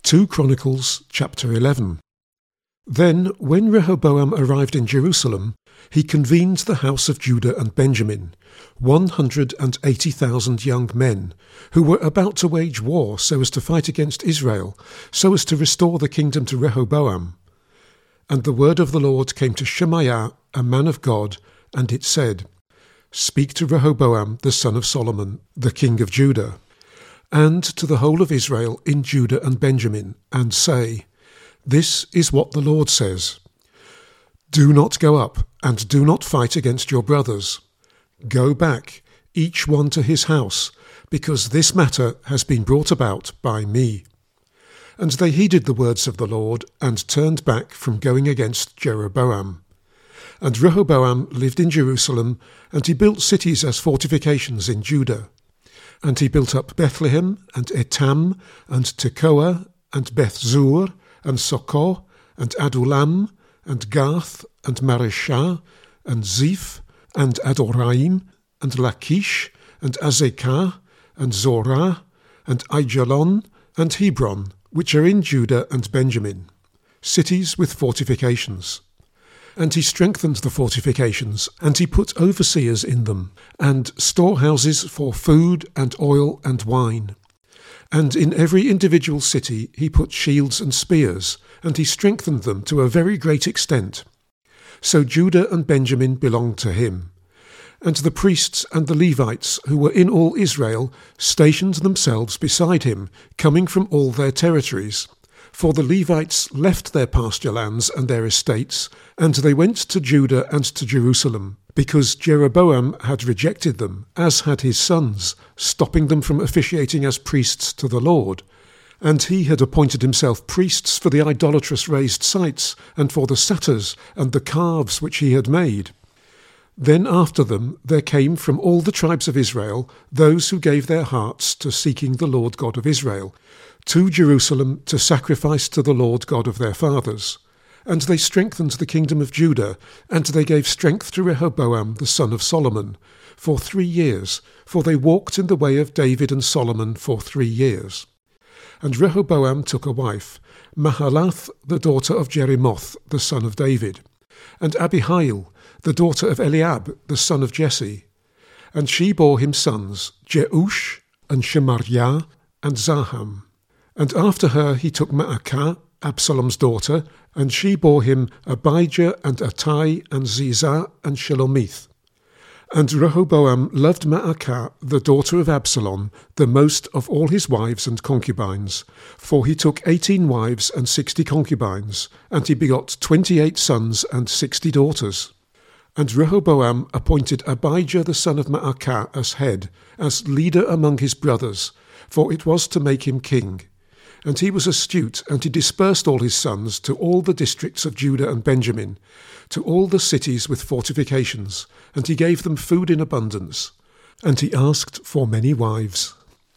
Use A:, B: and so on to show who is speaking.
A: 2 Chronicles chapter 11. Then, when Rehoboam arrived in Jerusalem, he convened the house of Judah and Benjamin, 180,000 young men, who were about to wage war so as to fight against Israel, so as to restore the kingdom to Rehoboam. And the word of the Lord came to Shemaiah, a man of God, and it said, Speak to Rehoboam the son of Solomon, the king of Judah, and to the whole of Israel in Judah and Benjamin, and say, This is what the Lord says. Do not go up, and do not fight against your brothers. Go back, each one to his house, because this matter has been brought about by me. And they heeded the words of the Lord, and turned back from going against Jeroboam. And Rehoboam lived in Jerusalem, and he built cities as fortifications in Judah. And he built up Bethlehem, and Etam, and Tekoa, and Beth-zur, and Socoh, and Adullam, and Gath, and Mareshah, and Ziph, and Adoraim, and Lachish, and Azekah, and Zorah, and Aijalon, and Hebron, which are in Judah and Benjamin, cities with fortifications. And he strengthened the fortifications, and he put overseers in them, and storehouses for food and oil and wine. And in every individual city he put shields and spears, and he strengthened them to a very great extent. So Judah and Benjamin belonged to him. And the priests and the Levites, who were in all Israel, stationed themselves beside him, coming from all their territories. For the Levites left their pasture lands and their estates, and they went to Judah and to Jerusalem, because Jeroboam had rejected them, as had his sons, stopping them from officiating as priests to the Lord. And he had appointed himself priests for the idolatrous raised sites, and for the satyrs and the calves which he had made. Then after them there came from all the tribes of Israel those who gave their hearts to seeking the Lord God of Israel, to Jerusalem to sacrifice to the Lord God of their fathers. And they strengthened the kingdom of Judah, and they gave strength to Rehoboam the son of Solomon, for 3 years, for they walked in the way of David and Solomon for 3 years. And Rehoboam took a wife, Mahalath the daughter of Jerimoth the son of David, and Abihail the daughter of Eliab the son of Jesse. And she bore him sons, Jeush, and Shemariah, and Zaham. And after her he took Maacah, Absalom's daughter, and she bore him Abijah, and Attai, and Zizah, and Shelomith. And Rehoboam loved Maacah, the daughter of Absalom, the most of all his wives and concubines, for he took 18 wives and 60 concubines, and he begot 28 sons and 60 daughters. And Rehoboam appointed Abijah the son of Maacah as head, as leader among his brothers, for it was to make him king. And he was astute, and he dispersed all his sons to all the districts of Judah and Benjamin, to all the cities with fortifications, and he gave them food in abundance. And he asked for many wives.